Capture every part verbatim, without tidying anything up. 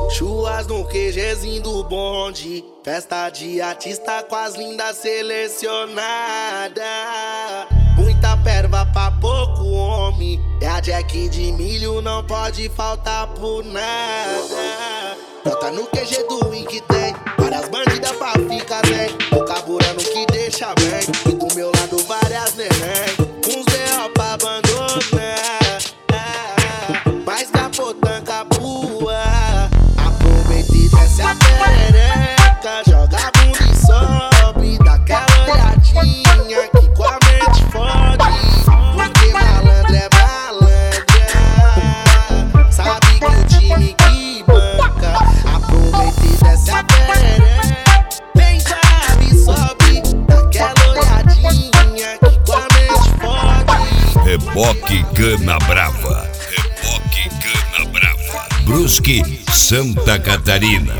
Chuas no QGzinho do bonde, festa de artista com as lindas selecionadas. Muita perva pra pouco homem, é a Jack de milho, não pode faltar por nada. Bota no Q G do Win que tem várias bandidas pra ficar bem, tô carburando que deixa bem, e do meu lado várias neném, uns B O pra abandonar, mas capotando capua. Aproveita e desce a perereca, joga a bunda e sobe, dá aquela olhadinha que com a mente fode, porque malandro é malandra, sabe que o time que banca. Aproveita e desce a perereca, vem sabe e sobe, dá aquela olhadinha que com a mente fode. Reboque Cana Brava, Reboque Cana Brava, Brusque, Santa Catarina.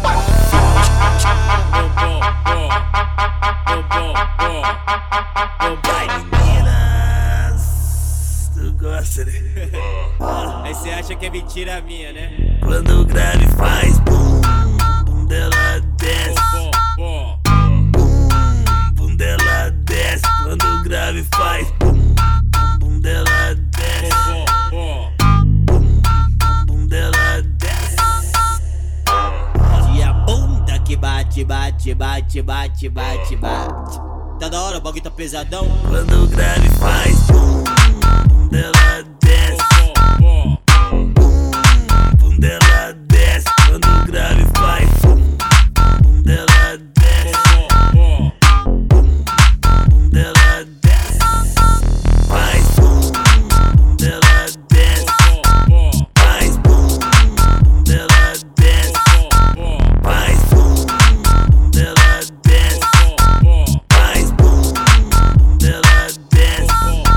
Vai, meninas, tu gosta, né? Aí cê acha que é mentira minha, né? Quando o grave faz bum, bum dela desce, bum, bum dela desce. Quando o grave faz bum, bum, bum dela desce, bum, bum dela desce. E a bunda que bate, bate, bate, bate, bate, bate. Tá da hora, o bagulho tá pesadão. Quando o grave faz bum, bum dela desce, bum, bum dela desce. Quando o grave faz bum, bum dela desce, bum, bum dela desce. Faz bum, bum dela desce, faz bum, bum dela desce, faz bum, bum dela desce, faz bum, bum dela desce.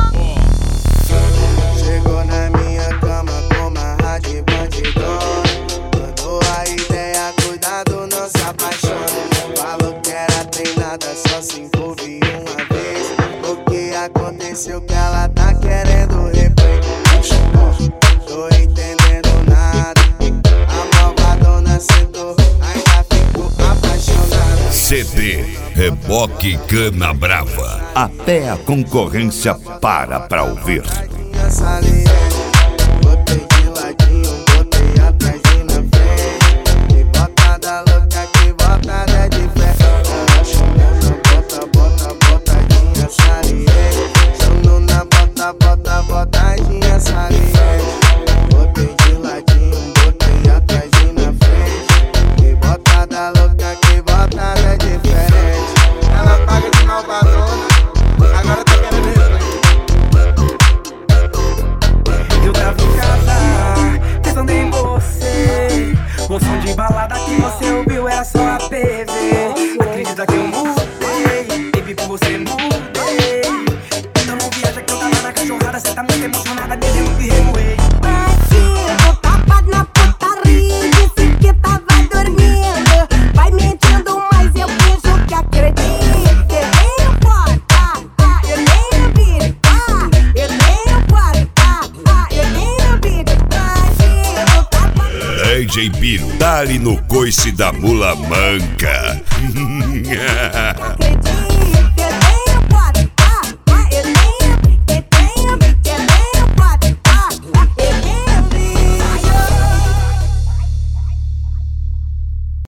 Chegou na minha cama com uma rádio bandidona, mandou a ideia, cuidado, não se apaixone. Falou que era treinada, só se envolve uma vez. O que aconteceu que ela tá querendo replay? Tô entendendo nada, a malvadona sentou, ainda ficou apaixonada. C D Reboque Cana Brava, até a concorrência para pra ouvir. Minha saliente, botei de ladinho, botei atrás e na frente. Que botada louca, que botada de fé. Ela chamando, bota, bota, botadinha saliente. Chamando na bota, bota, botadinha saliente. Botei de ladinho, botei atrás e na frente. Que botada louca, que botada diferente. Ela paga de malvadona, agora tá querendo replay. Eu gravo em casa, pensando em você. O som de balada que você ouviu era só a P V. Acredita que eu mudei, baby, por você mudei. Então não viaja que eu tava na cachorrada. Cê tá muito emocionada, dizendo que remoei. Batinho, tapa na putaria, disse que tava dormindo. Vai mentindo, mas eu finjo que acredito. Eu tenho porta, ah, eu tenho vida, ah, eu tenho porta, ah, eu tenho vida. Batinho, tapa na D J Biro, dali no coice da mula manca. acredito.